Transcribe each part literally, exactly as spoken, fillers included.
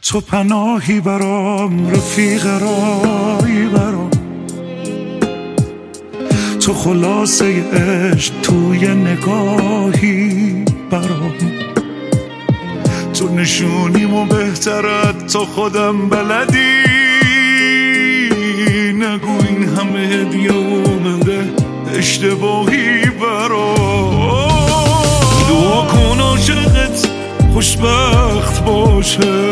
تو پناهی برام، رفیق رایی برام، تو خلاصه عشق توی نگاهی برام، تو نشونیمو بهترت تا خودم بلدی. نگو این همه هدیه اومده اشتباهی برام. دعا کن عاشقت خوشبخت باشه،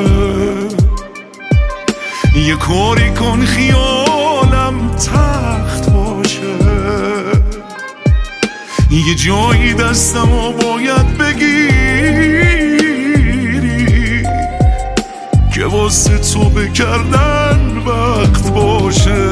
یه کاری کن خیالم تخت باشه، یه جایی دستمو باید بگیری که واسه تو بکردن وقت باشه.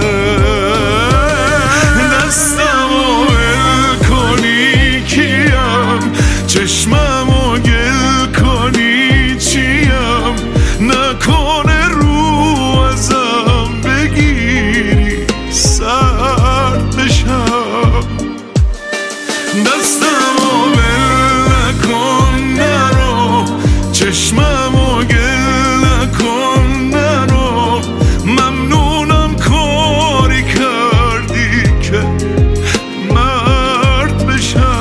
دستمو ول کنی کیم، چشممو گل کنی چیم، نکنه رو ازم بگیری سرد بشم. دستمو ول نکن نرو، چشممو گل نکن نرو، ممنونم کاری کردی که مرد بشم.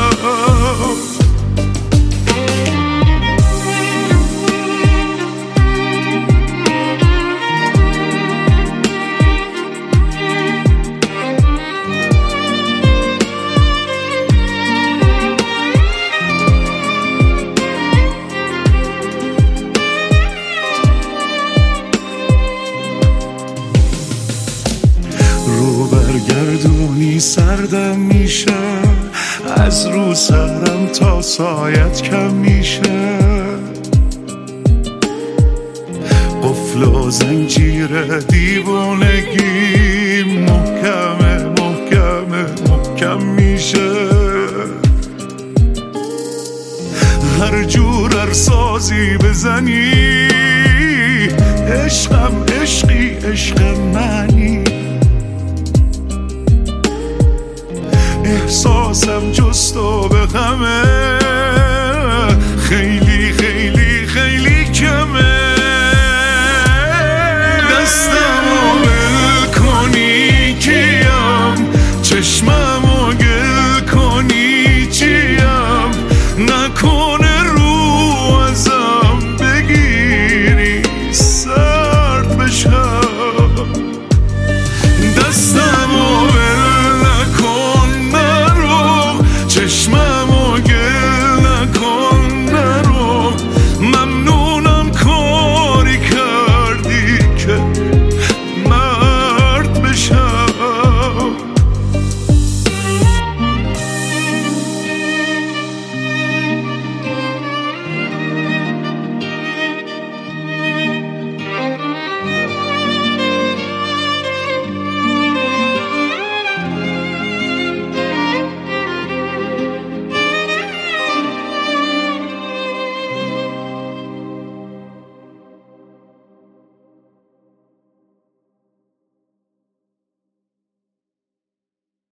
رو برگردونی سردم میشه، از رو سرم تا سایت کم میشه، قفل و زنجیر دیوانگی محکمه محکمه محکم میشه. هر جور ارسازی بزنی عشقم عشقی عشق منی، احساسم جست و به غمه